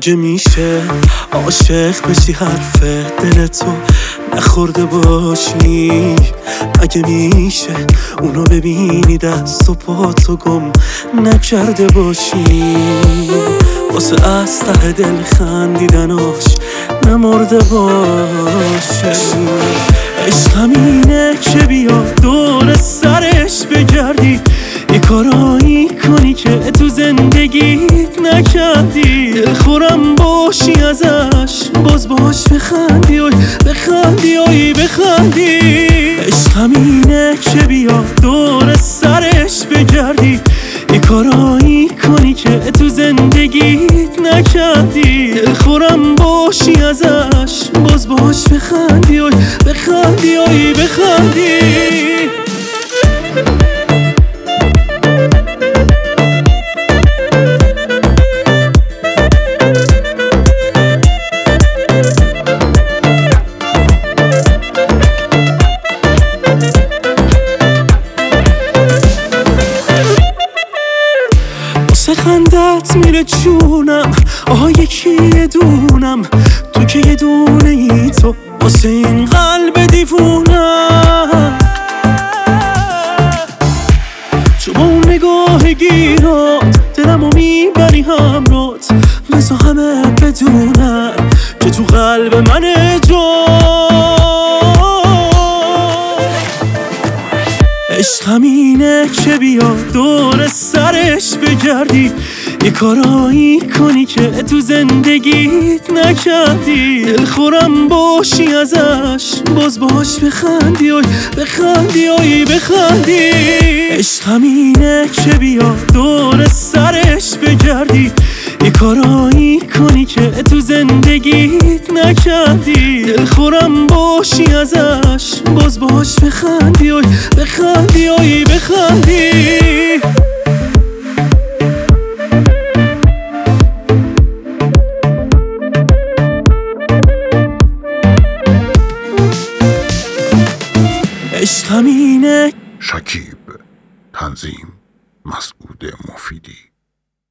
مگه میشه عاشق بشی حرف دلتو نخورده باشی؟ مگه میشه اونو ببینی دست و پاتو گم نکرده باشی؟ واسه از ته دل خندیدناش نمرده باشه. عشق همینه که بیا دور سرش بگردی، یه کارایی کنی که تو زندگیت نکردی، دلخورم باشی ازش باز باش بخندی و بخندی و بخندی. عشق همینه که بیا دور سرش بگردی، یه کارایی کنی که تو زندگیت نکردی، دلخورم باشی ازش باز باش بخندی و بخندی و بخندی. خندت میره چونم، آها یکی یه دونم، تو که یه دونه ای تو واسه این قلب دیوونم. تو با اون نگاه گیرات دلمو میبری همرات، بزا همه بدونم که تو قلب منه جان. عشق همینه که بیا دور سرش بگردی، یه کارایی کنی که تو زندگیت نکردی، دلخورم باشی ازش باز باش بخندی و بخندی و بخندی. عشق همینه که بیا دور سرش بگردی، یه کارایی کنی که تو زندگیت نکردی، دلخورم باشی ازش باز باش بخندی و بخندی و بخندی. عشق همینه. شکیب، تنظیم مسعود مفیدی.